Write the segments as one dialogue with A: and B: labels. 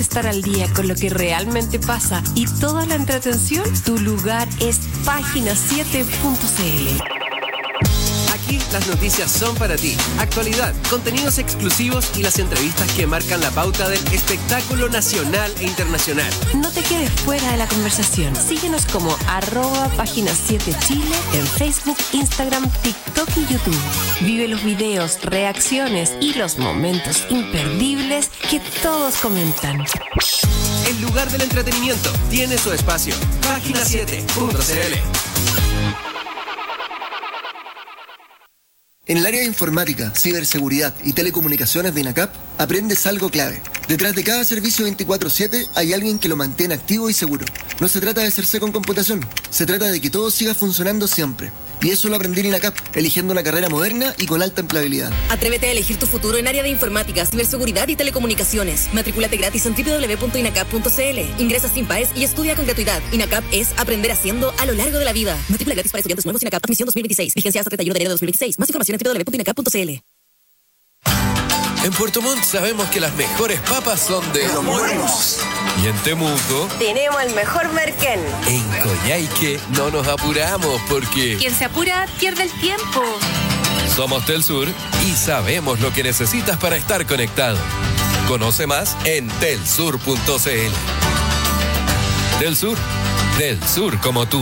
A: estar al día con lo que realmente pasa y toda la entretención, tu lugar es página7.cl.
B: Aquí las noticias son para ti. Actualidad, contenidos exclusivos y las entrevistas que marcan la pauta del espectáculo nacional e internacional.
A: No te quedes fuera de la conversación. Síguenos como @página7chile en Facebook, Instagram, TikTok y YouTube. Vive los videos, reacciones y los momentos imperdibles que todos comentan.
B: El lugar del entretenimiento tiene su espacio. Página7.cl.
C: En el área de informática, ciberseguridad y telecomunicaciones de INACAP, aprendes algo clave. Detrás de cada servicio 24/7 hay alguien que lo mantiene activo y seguro. No se trata de hacerse con computación, se trata de que todo siga funcionando siempre. Y eso lo aprendí en INACAP, eligiendo una carrera moderna y con alta empleabilidad.
D: Atrévete a elegir tu futuro en área de informática, ciberseguridad y telecomunicaciones. Matrículate gratis en www.inacap.cl. Ingresa sin PAES y estudia con gratuidad. INACAP es aprender haciendo a lo largo de la vida. Matrícula gratis para estudiantes nuevos INACAP. Admisión 2026. Vigencia hasta 31 de enero de 2026. Más información en www.inacap.cl.
E: En Puerto Montt sabemos que las mejores papas son de
C: Los Buenos.
E: Y en Temuco,
F: tenemos el mejor merquén.
E: en Coyhaique, no nos apuramos porque
G: Quien se apura pierde el tiempo.
E: somos Telsur y sabemos lo que necesitas para estar conectado. Conoce más en telsur.cl. Telsur, del sur como tú.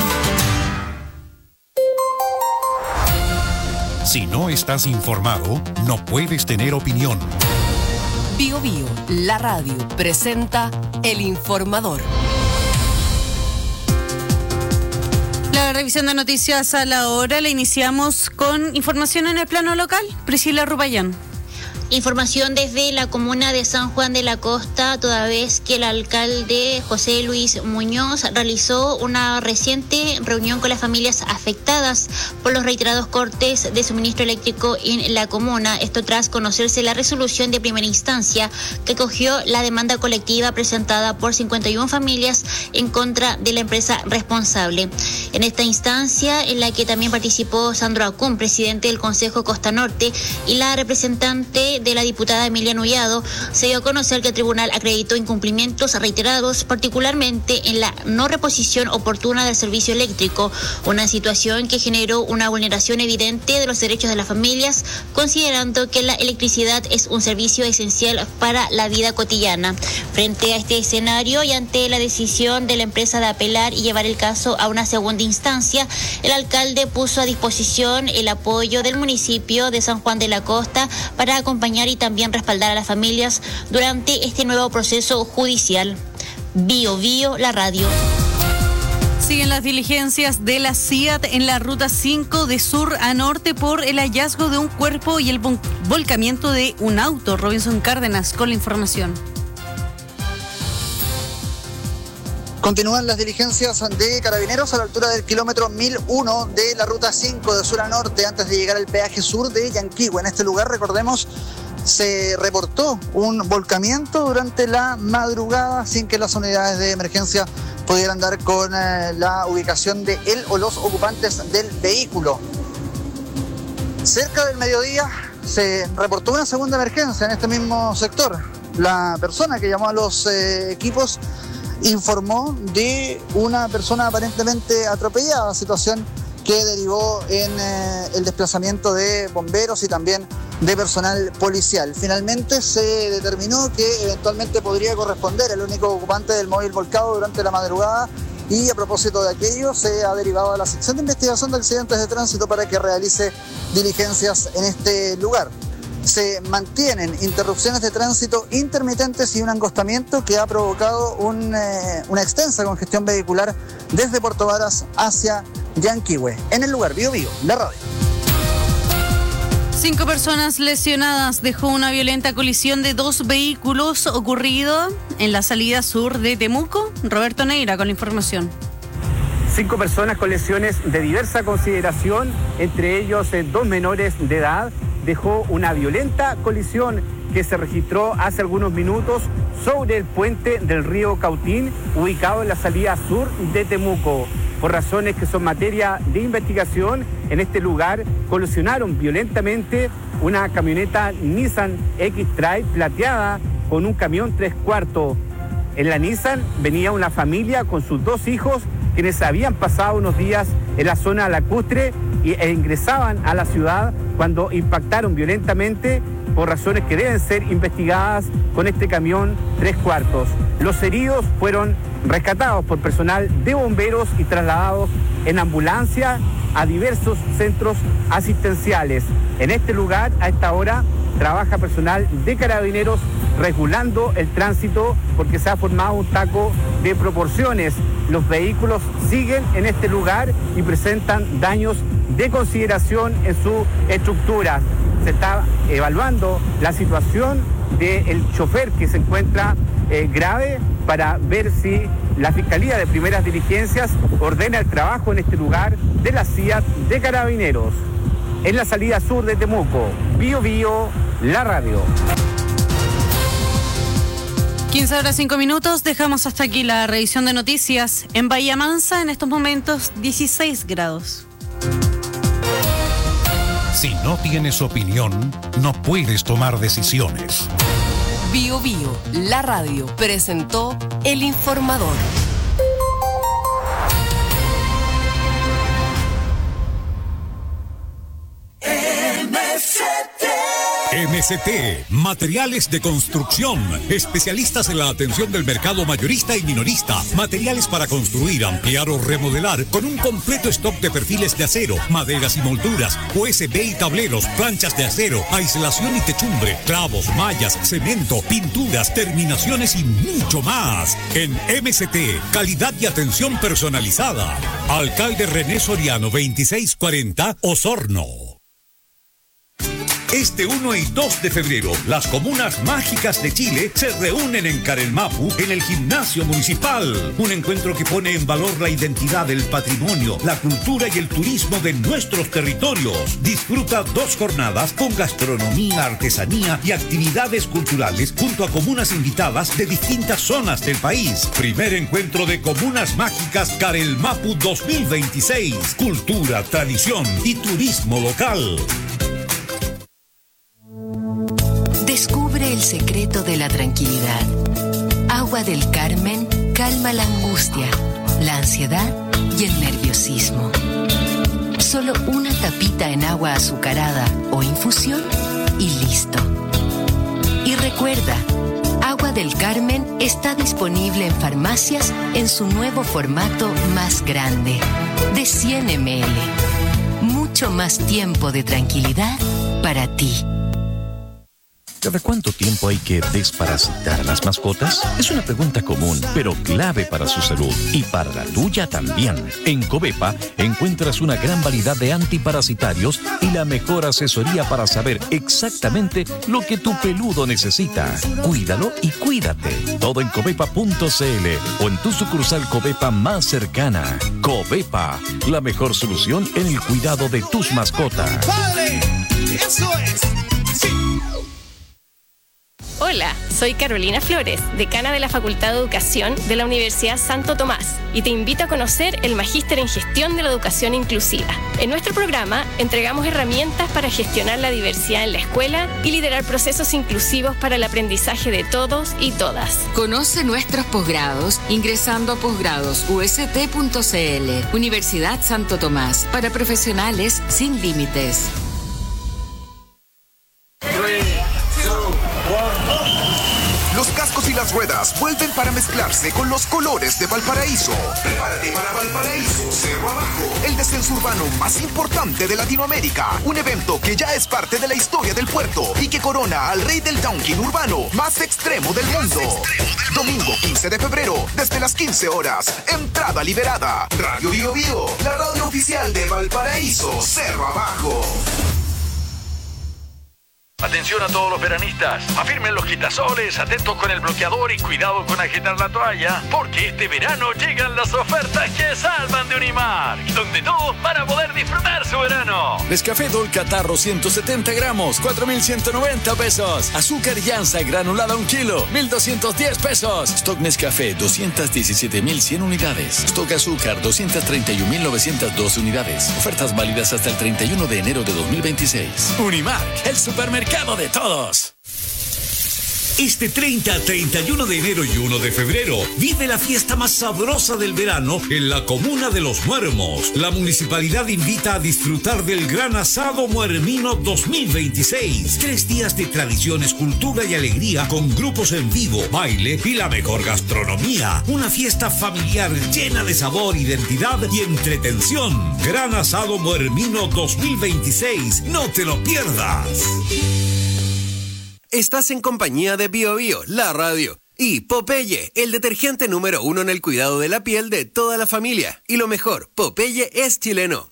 H: Si no estás informado, no puedes tener opinión.
A: Bio Bio, la radio, presenta El Informador.
G: La revisión de noticias a la hora la iniciamos con información en el plano local. Priscila Rupayán.
I: Información desde la comuna de San Juan de la Costa, toda vez que el alcalde José Luis Muñoz realizó una reciente reunión con las familias afectadas por los reiterados cortes de suministro eléctrico en la comuna. Esto tras conocerse la resolución de primera instancia que acogió la demanda colectiva presentada por 51 familias en contra de la empresa responsable. En esta instancia, en la que también participó Sandro Acún, presidente del Consejo Costa Norte, y la representante de la diputada Emilia Nullado, se dio a conocer que el tribunal acreditó incumplimientos reiterados, particularmente en la no reposición oportuna del servicio eléctrico, una situación que generó una vulneración evidente de los derechos de las familias, considerando que la electricidad es un servicio esencial para la vida cotidiana. Frente a este escenario y ante la decisión de la empresa de apelar y llevar el caso a una segunda instancia, el alcalde puso a disposición el apoyo del municipio de San Juan de la Costa para acompañar y también respaldar a las familias durante este nuevo proceso judicial. Bio Bio, la radio.
G: Siguen las diligencias de la CIAT en la ruta 5 de sur a norte por el hallazgo de un cuerpo y el volcamiento de un auto. Robinson Cárdenas con la información.
J: Continúan las diligencias de Carabineros a la altura del kilómetro 1001 de la ruta 5 de sur a norte antes de llegar al peaje sur de Yanquihue. En este lugar, recordemos, se reportó un volcamiento durante la madrugada sin que las unidades de emergencia pudieran dar con la ubicación de él o los ocupantes del vehículo. Cerca del mediodía se reportó una segunda emergencia en este mismo sector. La persona que llamó a los equipos informó de una persona aparentemente atropellada, situación que derivó en el desplazamiento de bomberos y también de personal policial. Finalmente se determinó que eventualmente podría corresponder el único ocupante del móvil volcado durante la madrugada, y a propósito de aquello se ha derivado a la sección de investigación de accidentes de tránsito para que realice diligencias en este lugar. Se mantienen interrupciones de tránsito intermitentes y un angostamiento que ha provocado una extensa congestión vehicular desde Puerto Varas hacia Yanquihue. En el lugar, Bio Bio, la radio.
G: 5 personas lesionadas dejó una violenta colisión de 2 vehículos ocurrido en la salida sur de Temuco. Roberto Neira con la información.
K: 5 personas con lesiones de diversa consideración, entre ellos 2 menores de edad, dejó una violenta colisión que se registró hace algunos minutos sobre el puente del río Cautín, ubicado en la salida sur de Temuco. Por razones que son materia de investigación, en este lugar colisionaron violentamente una camioneta Nissan X-Trail plateada con un camión 3/4. En la Nissan venía una familia con sus 2 hijos, quienes habían pasado unos días en la zona lacustre e ingresaban a la ciudad cuando impactaron violentamente por razones que deben ser investigadas con este camión 3/4. Los heridos fueron rescatados por personal de bomberos y trasladados en ambulancia a diversos centros asistenciales. En este lugar, a esta hora, trabaja personal de Carabineros regulando el tránsito porque se ha formado un taco de proporciones. Los vehículos siguen en este lugar y presentan daños de consideración en su estructura. Se está evaluando la situación del chofer que se encuentra grave para ver si la Fiscalía de Primeras Diligencias ordena el trabajo en este lugar de la CIAT de Carabineros. En la salida sur de Temuco, Bío Bío, la radio.
G: 15:05. Dejamos hasta aquí la revisión de noticias. En Bahía Mansa, en estos momentos, 16 grados.
H: Si no tienes opinión, no puedes tomar decisiones.
A: Bío Bío, la radio, presentó El Informador.
H: MST, materiales de construcción, especialistas en la atención del mercado mayorista y minorista, materiales para construir, ampliar o remodelar, con un completo stock de perfiles de acero, maderas y molduras, USB y tableros, planchas de acero, aislación y techumbre, clavos, mallas, cemento, pinturas, terminaciones y mucho más. En MST, calidad y atención personalizada. Alcalde René Soriano, 2640, Osorno. Este 1 y 2 de febrero, las comunas mágicas de Chile se reúnen en Carelmapu en el Gimnasio Municipal. Un encuentro que pone en valor la identidad, el patrimonio, la cultura y el turismo de nuestros territorios. Disfruta 2 jornadas con gastronomía, artesanía y actividades culturales junto a comunas invitadas de distintas zonas del país. Primer encuentro de comunas mágicas Carelmapu 2026. Cultura, tradición y turismo local.
A: Descubre el secreto de la tranquilidad. Agua del Carmen calma la angustia, la ansiedad y el nerviosismo. Solo una tapita en agua azucarada o infusión y listo. Y recuerda, Agua del Carmen está disponible en farmacias en su nuevo formato más grande, de 100 ml. Mucho más tiempo de tranquilidad para ti.
L: ¿Cada cuánto tiempo hay que desparasitar a las mascotas? Es una pregunta común, pero clave para su salud y para la tuya también. En Covepa encuentras una gran variedad de antiparasitarios y la mejor asesoría para saber exactamente lo que tu peludo necesita. Cuídalo y cuídate. Todo en covepa.cl o en tu sucursal Covepa más cercana. Covepa, la mejor solución en el cuidado de tus mascotas.
M: ¡Padre! ¡Eso es! ¡Sí!
N: Hola, soy Carolina Flores, decana de la Facultad de Educación de la Universidad Santo Tomás, y te invito a conocer el Magíster en Gestión de la Educación Inclusiva. En nuestro programa entregamos herramientas para gestionar la diversidad en la escuela y liderar procesos inclusivos para el aprendizaje de todos y todas.
O: Conoce nuestros posgrados ingresando a posgradosust.cl. Universidad Santo Tomás, para profesionales sin límites.
P: Los cascos y las ruedas vuelven para mezclarse con los colores de Valparaíso. Prepárate para Valparaíso Cerro Abajo, el descenso urbano más importante de Latinoamérica. Un evento que ya es parte de la historia del puerto y que corona al rey del downhill urbano más extremo del mundo. Domingo 15 de febrero, desde las 15 horas. Entrada liberada. Radio Bío Bío, la radio oficial de Valparaíso Cerro Abajo.
Q: Atención a todos los veranistas, afirmen los quitasoles, atentos con el bloqueador y cuidado con agitar la toalla, porque este verano llegan las ofertas que salvan de Unimark, donde todos van a poder disfrutar su verano.
R: Nescafé Dol Catarro 170 gramos, 4.190 pesos. Azúcar Llanza granulada 1 kilo, 1.210 pesos. Stock Nescafé 217.100 unidades. Stock Azúcar 231.912 unidades. Ofertas válidas hasta el 31 de enero de 2026. Unimark, el supermercado de todos.
H: Este 30, 31 de enero y 1 de febrero, vive la fiesta más sabrosa del verano en la comuna de Los Muermos. La municipalidad invita a disfrutar del Gran Asado Muermino 2026. 3 días de tradiciones, cultura y alegría con grupos en vivo, baile y la mejor gastronomía. Una fiesta familiar llena de sabor, identidad y entretención. Gran Asado Muermino 2026. No te lo pierdas.
B: Estás en compañía de Bio Bio, la radio, y Popeye, el detergente número 1 en el cuidado de la piel de toda la familia. Y lo mejor, Popeye es chileno.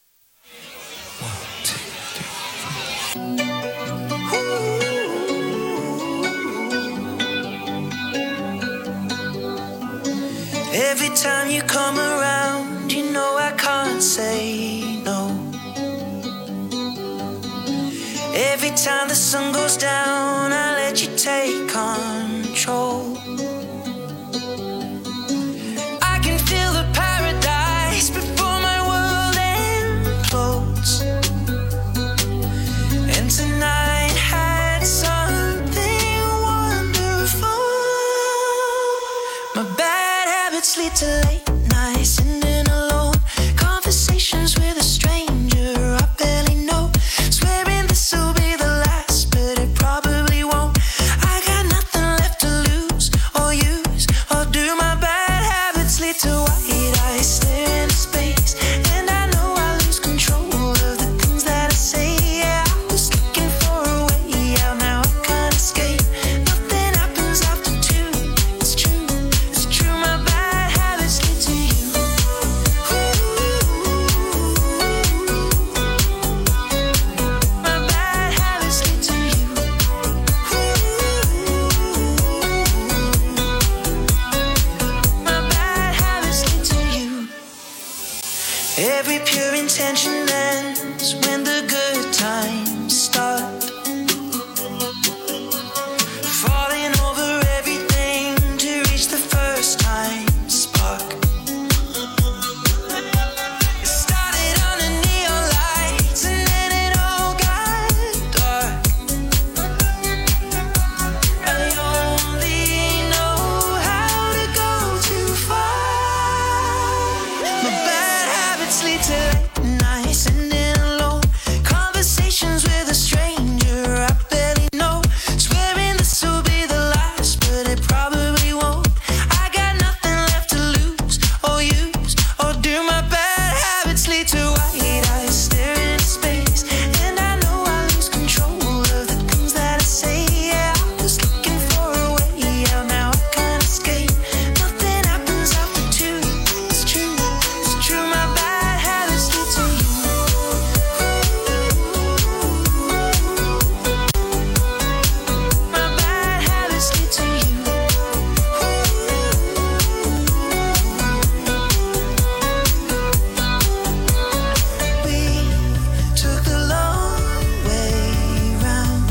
S: Every time you come around, you know I can't say no. Every time the sun goes down, I let you take control. I can feel the paradise before my world implodes. And tonight had something wonderful. My bad habits lead to late nights, ending alone. Conversations with a stranger I barely know. Swearing this will be the last, but it probably won't. I got nothing left to lose or use or do. My bad habits lead to white eyes staring into space, and I know I lose control of the things that I say. Yeah, I was looking for a way out, now I can't escape. Nothing happens after 2. It's true, it's true. My bad habits lead to you. My bad habits lead to you. My bad habits lead to you. Every pure intention ends when the good times start. Falling over everything to reach the first time spark. It started under neon lights and then it all got dark. I only know how to go too far. My bad habits lead to late nights, ending alone. Conversations with a stranger I barely know. Swearing this will be the last, but it probably won't. I got nothing left to lose or use or do. My bad habits lead to white eyes staring into space, and I know I lose control of the things that I say. Yeah, I was looking for a way out, now I can't escape. Nothing happens after 2. It's true, it's true. My bad habits lead to you. My bad habits lead to you. We took the long way round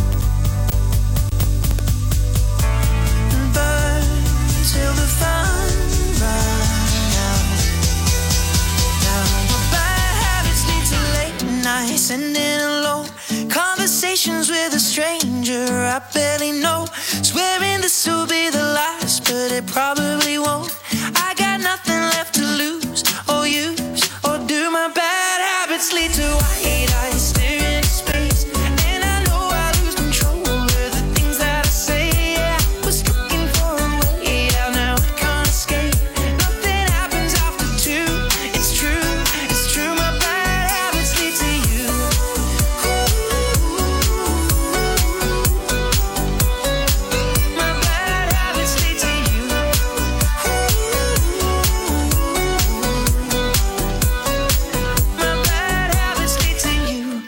S: and burned till the fun ran out. Now my bad habits lead to late nights, ending alone. Conversations with a stranger I barely know. Swearing this will be the last, but it probably won't. I got nothing left to lose or use or do. My bad habits lead to white eyes staring into space, and I know I lose control of the things that I say. Yeah, I was looking for a way out, now I can't escape. Nothing happens after 2. It's true, it's true. My bad habits lead to you. My bad habits lead to you. My bad habits lead to you.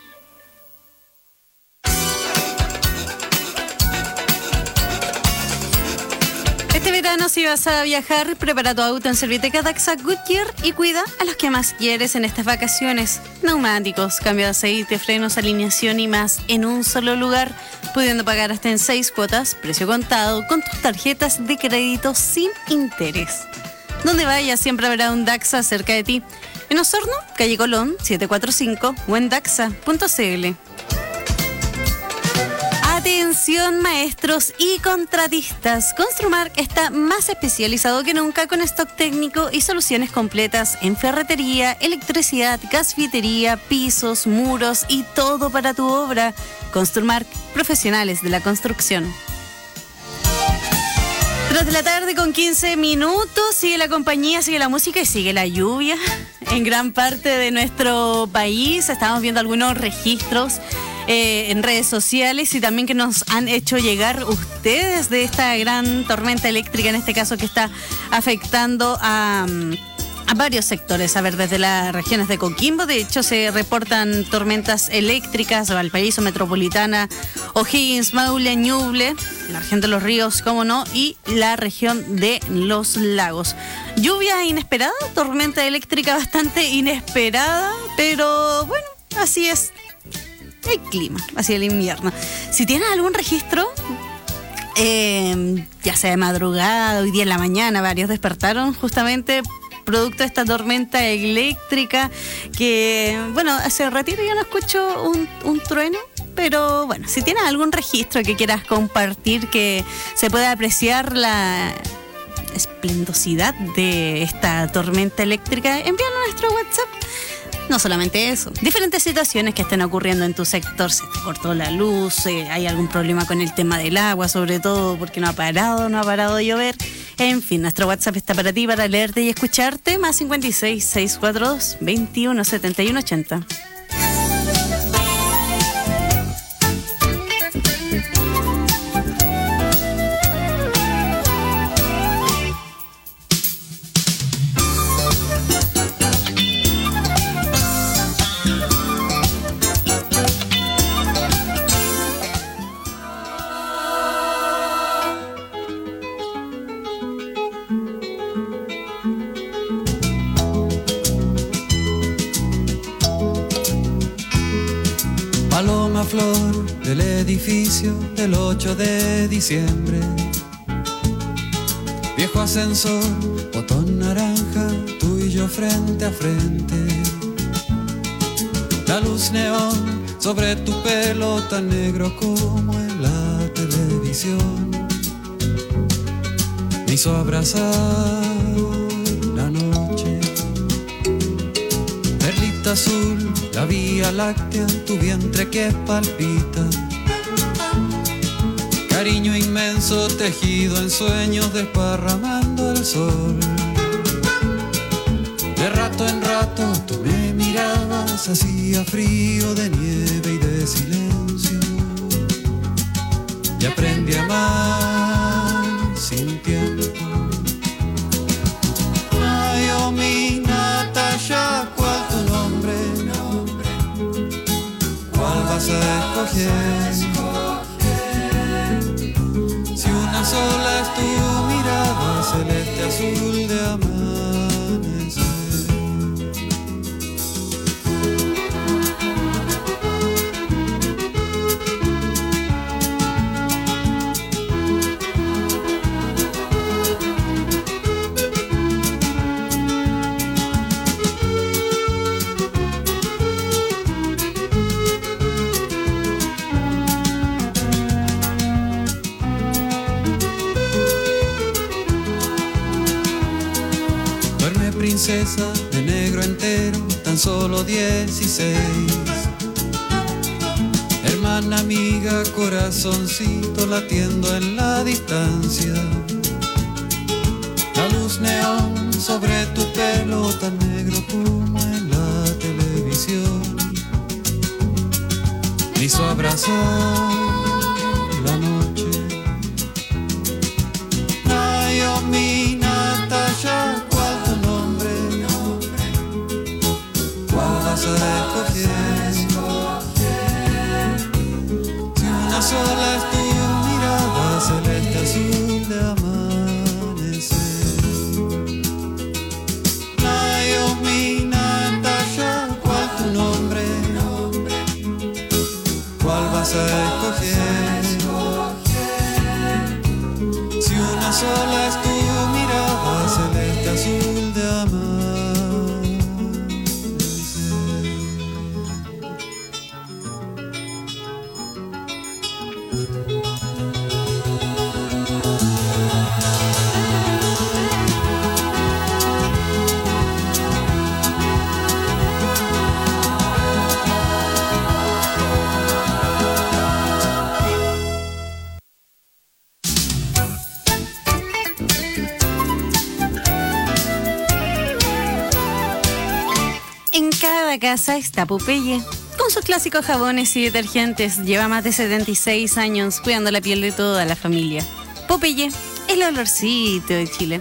G: Este verano, si vas a viajar, prepara tu auto en Serviteca Daxa Goodyear y cuida a los que más quieres en estas vacaciones. Neumáticos, cambio de aceite, frenos, alineación y más en un solo lugar, pudiendo pagar hasta en 6 cuotas, precio contado, con tus tarjetas de crédito sin interés. Donde vayas siempre habrá un Daxa cerca de ti. En Osorno, calle Colón, 745 o en daxa.cl. Atención. Atención maestros y contratistas, Construmark está más especializado que nunca con stock técnico y soluciones completas en ferretería, electricidad, gasfitería, pisos, muros y todo para tu obra. Construmark, profesionales de la construcción. 3 de la tarde con 15 minutos, sigue la compañía, sigue la música y sigue la lluvia en gran parte de nuestro país. Estamos viendo algunos registros en redes sociales y también que nos han hecho llegar ustedes de esta gran tormenta eléctrica, en este caso que está afectando a varios sectores. A ver, desde las regiones de Coquimbo, de hecho, se reportan tormentas eléctricas, Valparaíso, Metropolitana, O'Higgins, Maule, Ñuble, la región de los ríos, cómo no, y la región de los lagos. Lluvia inesperada, tormenta eléctrica bastante inesperada, pero bueno, así es el clima, así el invierno. Si tienes algún registro, ya sea de madrugada, hoy día en la mañana, varios despertaron justamente producto de esta tormenta eléctrica que, bueno, hace ratito yo no escucho un trueno, pero bueno, si tienes algún registro que quieras compartir, que se pueda apreciar la esplendosidad de esta tormenta eléctrica, envíanos a nuestro WhatsApp. No solamente eso, diferentes situaciones que estén ocurriendo en tu sector. Se te cortó la luz, hay algún problema con el tema del agua, sobre todo porque no ha parado de llover. En fin, nuestro WhatsApp está para ti, para leerte y escucharte. Más 56 642 21 71 80.
T: Flor del edificio del 8 de diciembre. Viejo ascensor, botón naranja, tú y yo frente a frente. La luz neón sobre tu pelo tan negro como en la televisión me hizo abrazar la noche. Perlita azul, la Vía Láctea, tu vientre que palpita. Cariño inmenso tejido en sueños desparramando el sol. De rato en rato tú me mirabas, hacía frío de nieve y de silencio. Y aprendí a amar sin tiempo. Ay, oh mi Natasha, ¿cuál tu nombre? ¿Cuál vas a escoger? Si una sola es tu mirada, celeste azul de amanecer. Princesa de negro entero, tan solo 16. Hermana, amiga, corazoncito latiendo en la distancia. La luz neón sobre tu pelo tan negro como en la televisión me hizo abrazar la noche. Ay, oh mi Natasha, vas a escoger. Si una sola es tu mirada, celeste azul de amanecer. Ay, oh mi Natasha, ¿cuál tu nombre? ¿Cuál vas a escoger? Si una sola es tu mirada, celeste azul de amanecer.
G: la casa está Popeye. Con sus clásicos jabones y detergentes, lleva más de 76 años cuidando la piel de toda la familia. Popeye, el olorcito de Chile.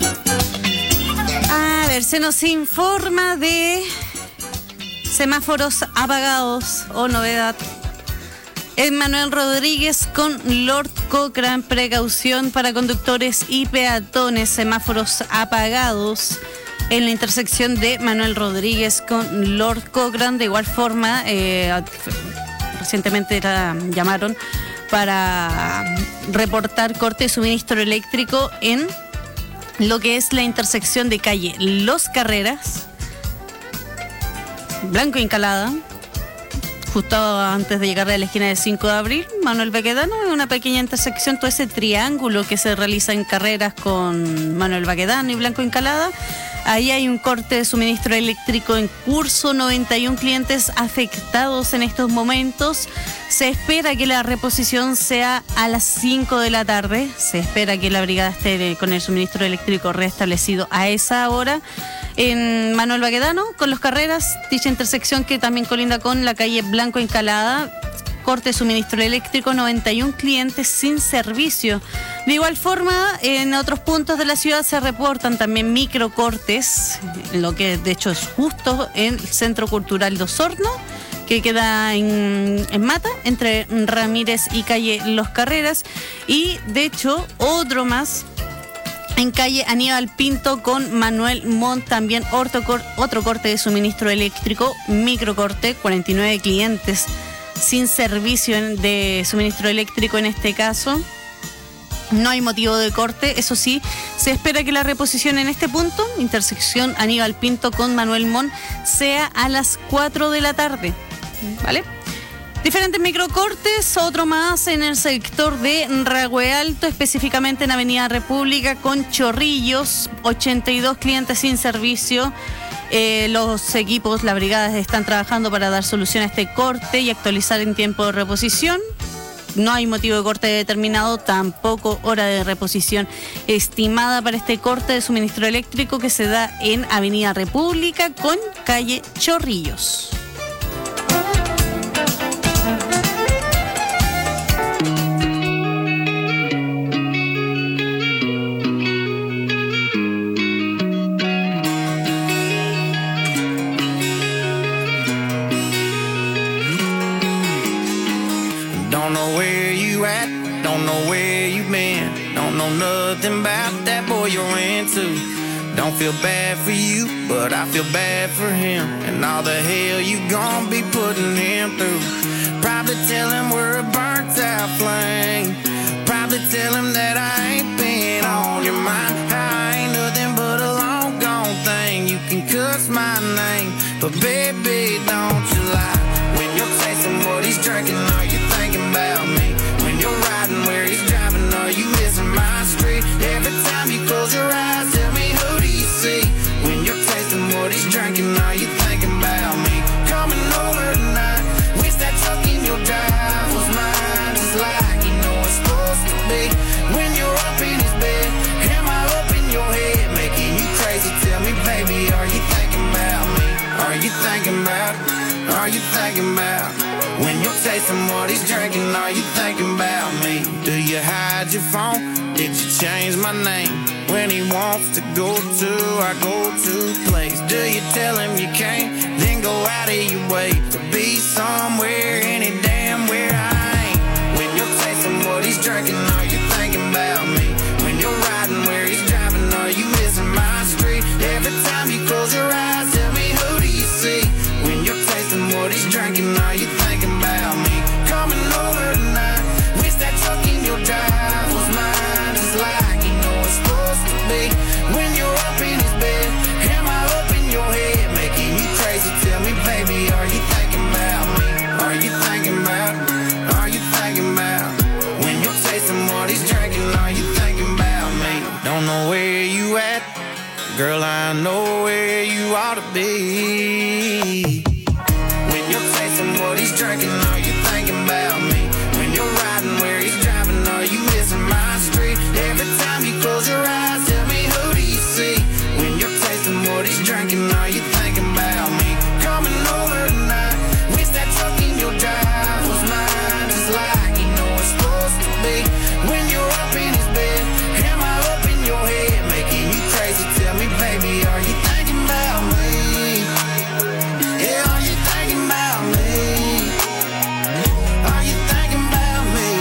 G: A ver, se nos informa de semáforos apagados o novedad. Manuel Rodríguez con Lord Cochrane, precaución para conductores y peatones, semáforos apagados en la intersección de Manuel Rodríguez con Lord Cochrane. De igual forma, recientemente llamaron para reportar corte de suministro eléctrico en lo que es la intersección de calle Los Carreras, Blanco Encalada, justo antes de llegar a la esquina de 5 de abril, Manuel Baquedano, es una pequeña intersección, todo ese triángulo que se realiza en Carreras con Manuel Baquedano y Blanco Encalada. Ahí hay un corte de suministro eléctrico en curso, 91 clientes afectados en estos momentos. Se espera que la reposición sea a las 5 de la tarde. Se espera que la brigada esté con el suministro eléctrico restablecido a esa hora. En Manuel Baquedano, con Los Carreras, dicha intersección que también colinda con la calle Blanco Encalada, corte de suministro eléctrico, 91 clientes sin servicio. De igual forma, en otros puntos de la ciudad se reportan también microcortes, lo que de hecho es justo en el Centro Cultural de Osorno, que queda en Mata, entre Ramírez y calle Los Carreras, y de hecho otro más en calle Aníbal Pinto con Manuel Montt, también otro corte de suministro eléctrico, microcorte, 49 clientes sin servicio de suministro eléctrico en este caso. No hay motivo de corte, eso sí, se espera que la reposición en este punto, intersección Aníbal Pinto con Manuel Montt, sea a las 4 de la tarde, ¿vale? Diferentes microcortes, otro más en el sector de Ragüe Alto, específicamente en Avenida República con Chorrillos, 82 clientes sin servicio. Los equipos, las brigadas están trabajando para dar solución a este corte y actualizar en tiempo de reposición. No hay motivo de corte determinado, tampoco hora de reposición estimada para este corte de suministro eléctrico que se da en Avenida República con calle Chorrillos.
S: Don't know where you at, don't know where you been, don't know nothing about that boy you're into. Don't feel bad for you, but I feel bad for him and all the hell you gon' be putting him through. Probably tell him we're a burnt out flame. Probably tell him that I ain't been on your mind. I ain't nothing but a long gone thing. You can cuss my name, but baby, don't you lie. When you're tasting what he's drinking, are you thinking about me? When you're riding where he's driving, are you missing my street? Every time you close your eyes, tell me who do you see? When you're tasting what he's drinking, are you thinking about me? Coming over tonight, wish that truck in your drive was mine, just like you know it's supposed to be. When you're up in his bed, am I up in your head, making you crazy? Tell me, baby, are you thinking about me? Are you thinking about? Are you thinking about? When you're tasting what he's drinking, are you thinking about me? Do you hide your phone? Did you change my name? When he wants to go to our go-to place, do you tell him you can't? Then go out of your way to be somewhere, any damn where I ain't. When you're tasting what he's drinking, are you thinking about me? When you're riding where he's driving, are you missing my street? Every time you close your eyes, tell me who do you see? When you're tasting what he's drinking, are you thinking about me? Coming over tonight, wish that truck in your drive was mine, just like you know it's supposed to be. When you're up in his bed, am I up in your head, making you crazy? Tell me, baby, are you thinking about me? Are you thinking about? Are you thinking about? When you're tasting what he's drinking, are you thinking about me? Don't know where you at, girl, I know where you ought to be. When you're tasting what he's drinking, are you thinking about me? When you're riding where he's driving, are you missing my street? Every time you close your eyes, tell me who do you see? When you're tasting what he's drinking, are you thinking about me? Coming me when you're up in his bed? Am I up in your head, making you crazy? Tell me, baby, are you thinking about me? Yeah, are you thinking about me? Are you thinking about me?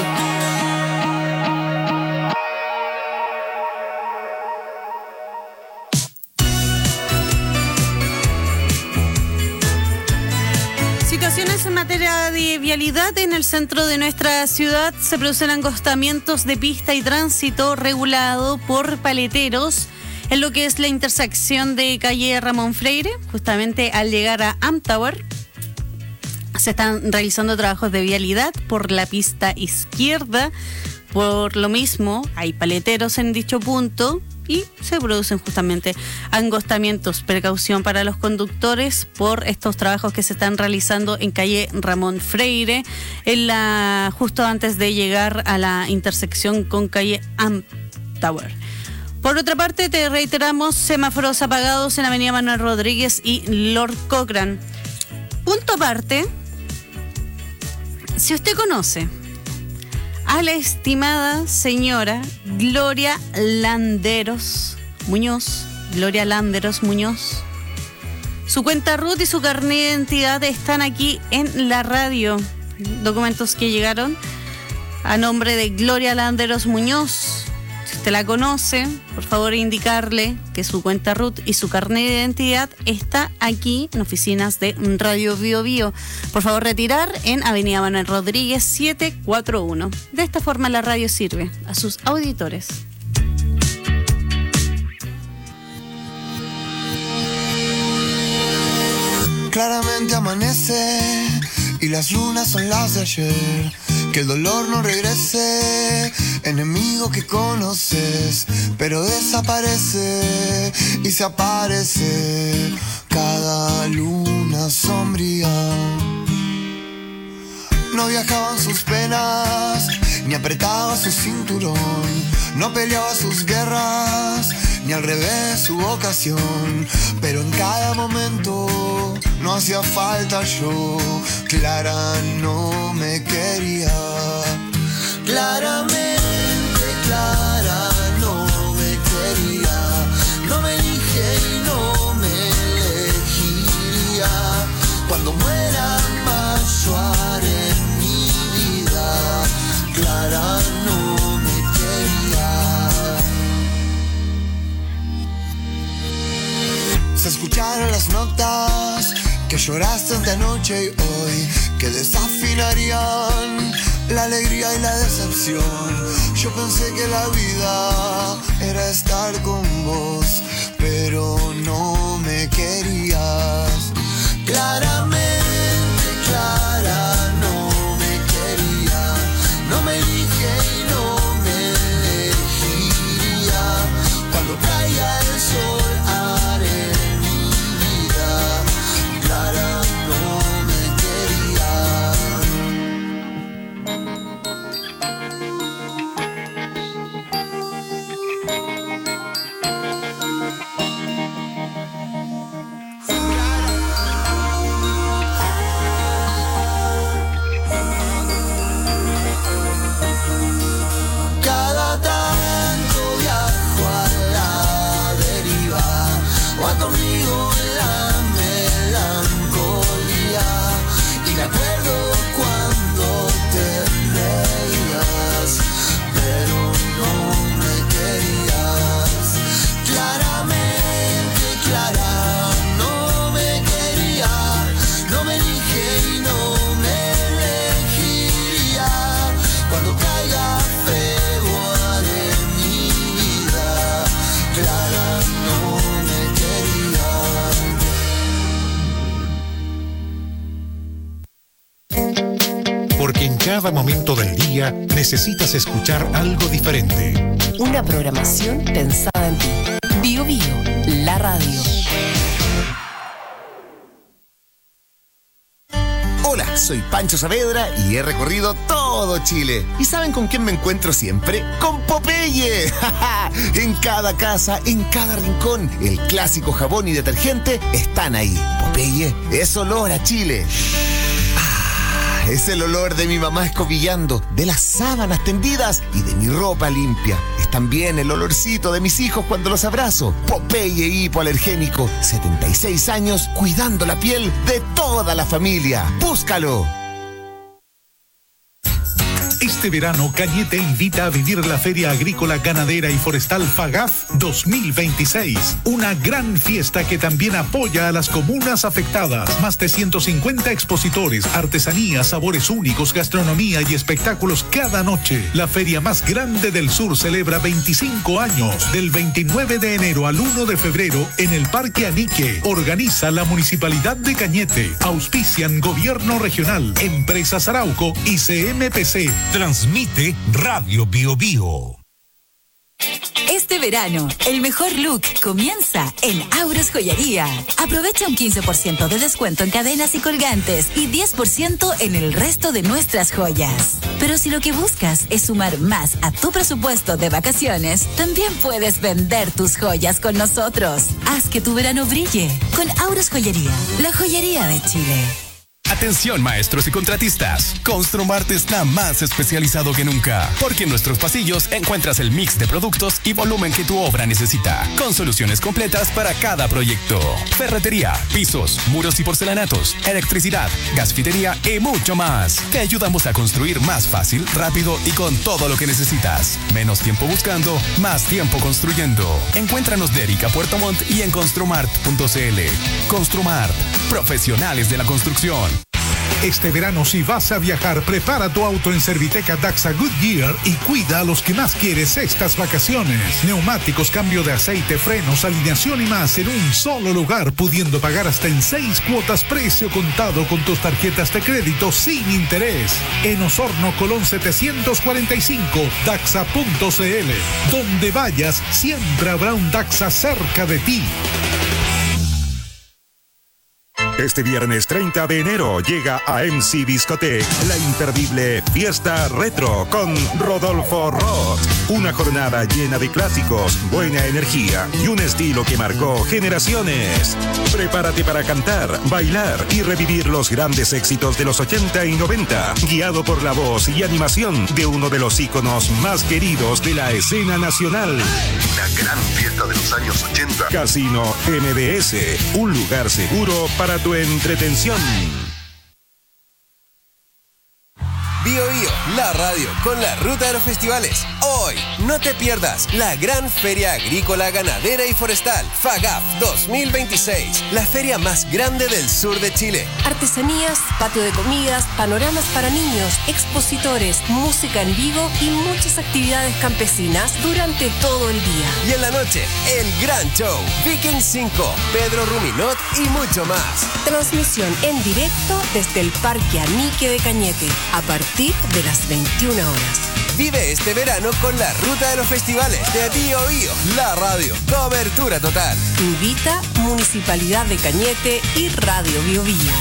G: Situaciones en materia de vialidad en el centro de nuestra ciudad. Se producen angostamientos de pista y tránsito regulado por paleteros en lo que es la intersección de calle Ramón Freire, justamente al llegar a Amtower. Se están realizando trabajos de vialidad por la pista izquierda. Por lo mismo, hay paleteros en dicho punto y se producen justamente angostamientos. Precaución para los conductores por estos trabajos que se están realizando en calle Ramón Freire, justo antes de llegar a la intersección con calle Amtower. Por otra parte, te reiteramos, semáforos apagados en avenida Manuel Rodríguez y Lord Cochrane. Punto aparte, si usted conoce a la estimada señora Gloria Landeros Muñoz, su cuenta RUT y su carnet de identidad están aquí en la radio. Documentos que llegaron a nombre de Gloria Landeros Muñoz. Si usted la conoce, por favor indicarle que su cuenta RUT y su carnet de identidad está aquí en oficinas de Radio Bio Bio. Por favor retirar en avenida Manuel Rodríguez 741. De esta forma la radio sirve a sus auditores.
C: Claramente amanece y las lunas son las de ayer. Que el dolor no regrese, enemigo que conoces, pero desaparece y se aparece cada luna sombría. No viajaban sus penas, ni apretaba su cinturón, no peleaba sus guerras, ni al revés su vocación, pero en cada momento no hacía falta yo. Clara no me quería, claramente Clara no me quería, no me elige y no me elegiría. Cuando muera más yo haré mi vida, Clara no me quería. Se escucharon las notas que lloraste ante anoche y hoy, que desafinarían la alegría y la decepción. Yo pensé que la vida era estar con vos, pero no me querías. Claramente Clara no me quería, no me elige y no me elegiría. Cuando caiga el sol haré mi vida, Clara no me
U: Porque en cada momento del día necesitas escuchar algo diferente.
A: Una programación pensada en ti. Bio Bio, la radio.
V: Hola, soy Pancho Saavedra y he recorrido todo Chile. ¿Y saben con quién me encuentro siempre? ¡Con Popeye! En cada casa, en cada rincón, el clásico jabón y detergente están ahí. Popeye es olor a Chile. es el olor de mi mamá escobillando, de las sábanas tendidas y de mi ropa limpia. Es también el olorcito de mis hijos cuando los abrazo. Popeye hipoalergénico, 76 años cuidando la piel de toda la familia. ¡Búscalo!
H: Este verano, Cañete invita a vivir la Feria Agrícola, Ganadera y Forestal FAGAF 2026. Una gran fiesta que también apoya a las comunas afectadas. Más de 150 expositores, artesanías, sabores únicos, gastronomía y espectáculos cada noche. La feria más grande del sur celebra 25 años. Del 29 de enero al 1 de febrero en el Parque Anique. Organiza la Municipalidad de Cañete. Auspician Gobierno Regional, Empresas Arauco y CMPC.
D: Transmite Radio Bio Bio.
F: Este verano, el mejor look comienza en Auros Joyería. Aprovecha un 15% de descuento en cadenas y colgantes y 10% en el resto de nuestras joyas. Pero si lo que buscas es sumar más a tu presupuesto de vacaciones, también puedes vender tus joyas con nosotros. Haz que tu verano brille con Auros Joyería, la joyería de Chile.
W: Atención maestros y contratistas, Construmart está más especializado que nunca, porque en nuestros pasillos encuentras el mix de productos y volumen que tu obra necesita, con soluciones completas para cada proyecto. Ferretería, pisos, muros y porcelanatos, electricidad, gasfitería y mucho más. Te ayudamos a construir más fácil, rápido y con todo lo que necesitas. Menos tiempo buscando, más tiempo construyendo. Encuéntranos de Erika Puerto Montt y en construmart.cl. Construmart, profesionales de la construcción.
H: Este verano, si vas a viajar, prepara tu auto en Serviteca Daxa Goodyear y cuida a los que más quieres estas vacaciones. Neumáticos, cambio de aceite, frenos, alineación y más en un solo lugar, pudiendo pagar hasta en 6 cuotas precio contado con tus tarjetas de crédito sin interés. En Osorno, Colón 745, Daxa.cl. Donde vayas, siempre habrá un Daxa cerca de ti.
X: Este viernes 30 de enero llega a MC Discotec la imperdible Fiesta Retro con Rodolfo Rock. Una jornada llena de clásicos, buena energía y un estilo que marcó generaciones. Prepárate para cantar, bailar y revivir los grandes éxitos de los 80 y 90, guiado por la voz y animación de uno de los íconos más queridos de la escena nacional.
V: Una gran fiesta de los años 80.
X: Casino MDS, un lugar seguro para tu entretención.
B: Bio Bio, la radio con la ruta de los festivales. Hoy, no te pierdas la gran Feria Agrícola, Ganadera y Forestal, FAGAF 2026, la feria más grande del sur de Chile.
A: Artesanías, patio de comidas, panoramas para niños, expositores, música en vivo y muchas actividades campesinas durante todo el día.
B: Y en la noche, el gran show, Viking 5, Pedro Ruminot y mucho más.
A: Transmisión en directo desde el Parque Anique de Cañete, a partir de las 21 horas.
B: Vive este verano con la ruta de los festivales de Bio Bio, la radio. Cobertura total.
A: Invita Municipalidad de Cañete y Radio Bio Bio.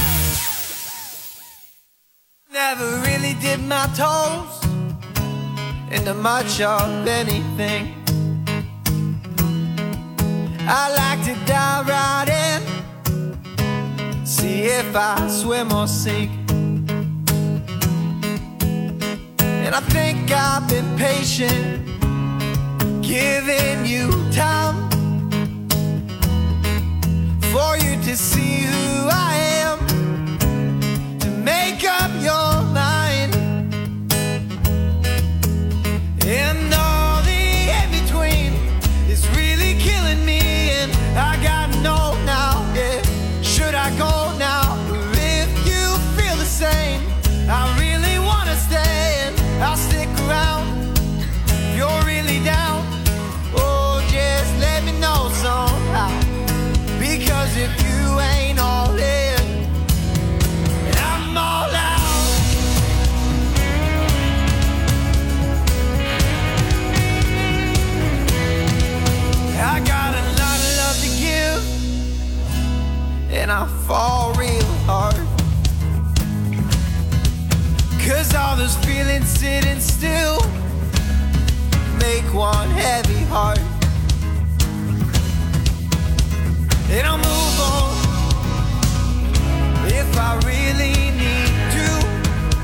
S: Never really did my toes into much of anything. I like to dive right in, see if I swim or sink. And I think I've been patient, giving you time for you to see who I am, to make up your mind. And all the in-between is really killing me, and I gotta know now, yeah, should I go now? If you feel the same, I really wanna stay, and I'll stick around if you're really down. Oh, just let me know somehow, because if you ain't all in, I'm all out. I got a lot of love to give, and I fall real hard, 'cause all those feelings sitting still make one heavy heart. And I'll move on if I really need to,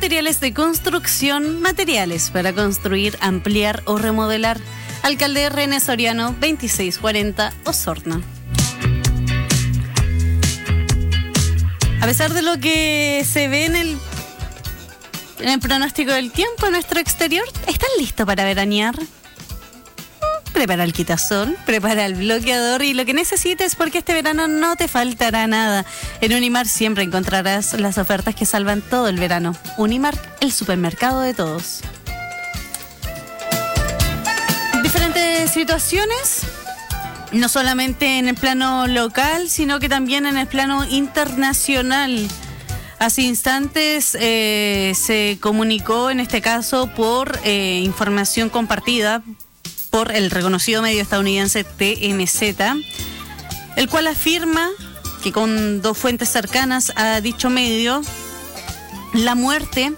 G: Materiales de construcción, materiales para construir, ampliar o remodelar. Alcalde René Soriano, 2640, Osorno. A pesar de lo que se ve en el pronóstico del tiempo en nuestro exterior, ¿están listos para veranear? Prepara el quitasol, prepara el bloqueador y lo que necesites, porque este verano no te faltará nada. En Unimar siempre encontrarás las ofertas que salvan todo el verano. Unimar, el supermercado de todos. Diferentes situaciones, no solamente en el plano local, sino que también en el plano internacional. Hace instantes se comunicó, en este caso, por información compartida por el reconocido medio estadounidense TMZ, el cual afirma que con 2 fuentes cercanas a dicho medio, la muerte